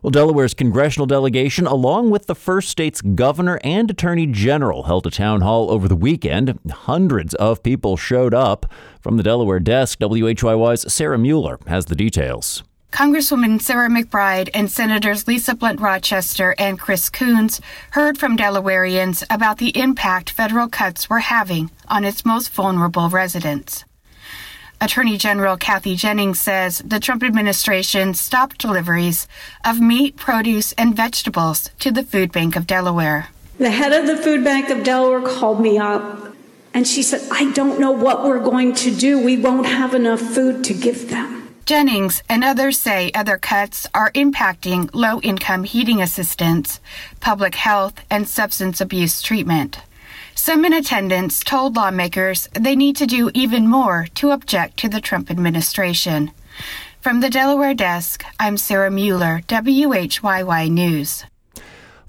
Well, Delaware's congressional delegation, along with the first state's governor and attorney general, held a town hall over the weekend. Hundreds of people showed up. From the Delaware desk, WHYY's Sarah Mueller has the details. Congresswoman Sarah McBride and Senators Lisa Blunt Rochester and Chris Coons heard from Delawareans about the impact federal cuts were having on its most vulnerable residents. Attorney General Kathy Jennings says the Trump administration stopped deliveries of meat, produce, and vegetables to the Food Bank of Delaware. The head of the Food Bank of Delaware called me up, and she said, I don't know what we're going to do. We won't have enough food to give them. Jennings and others say other cuts are impacting low-income heating assistance, public health, and substance abuse treatment. Some in attendance told lawmakers they need to do even more to object to the Trump administration. From the Delaware desk, I'm Sarah Mueller, WHYY News.